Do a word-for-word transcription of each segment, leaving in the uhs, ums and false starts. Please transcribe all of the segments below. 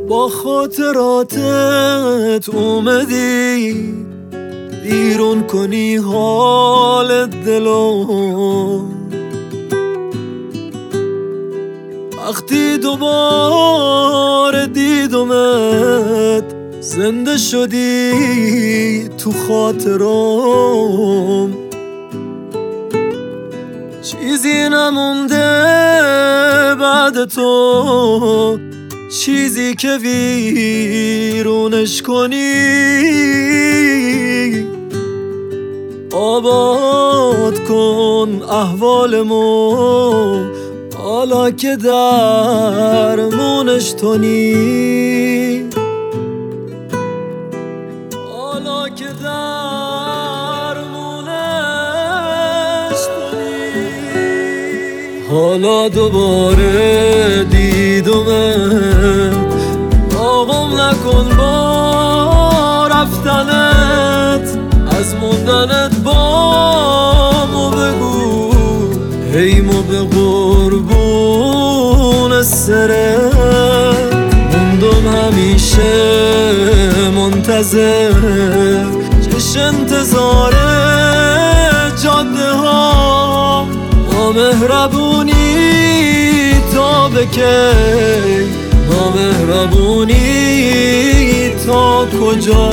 با خاطراتت اومدی بیرون کنی حال دلو. وقتی دوباره دیدمت زنده شدی تو خاطرم، چیزی نمونده بعد تو، چیزی که ویرونش کنی. آباد کن احوالمو حالا که درمونش تونی، حالا که درمونش تونی. حالا دوباره دیدمت، آقام نکن با رفتنت، از موندنت بامو بگو هیمو به قربون سرت. موندم همیشه منتظر، چش انتظار جاده ها، نامهربونی تا به کی، نامهربونی تا کجا.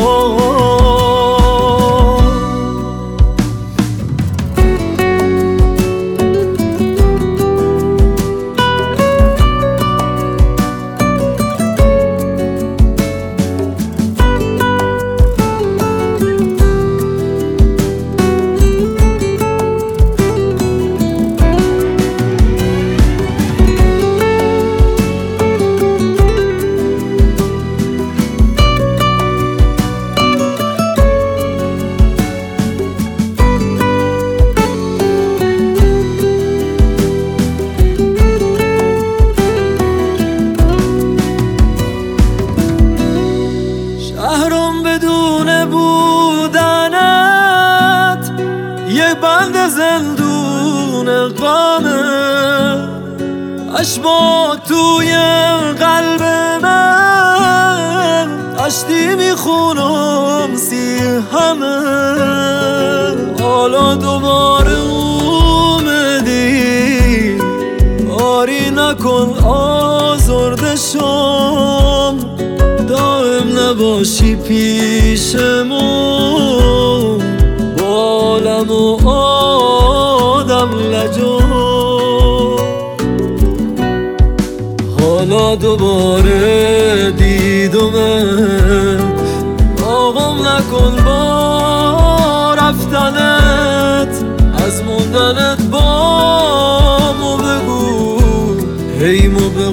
شهرم بدون بودنت یه بند زندون غمه، اشباک توی قلب من دشتی میخونم سی همه. حالا دوباره اومدی، کاری نکن آزرده شم، دائم نباشی پیشمون، بالم و آدم لجو. حالا دوباره دیدمت، آقام نکن با رفتنت، از موندنت بامو بگو هیمو به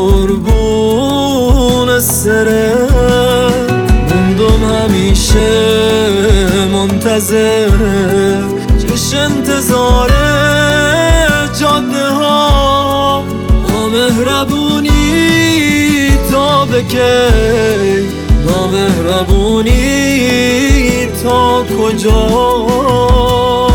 قربون سرت. موندم همیشه منتظر، چش انتظار جاده ها، نامهربونی تا به کی، نامهربونی تا کجا.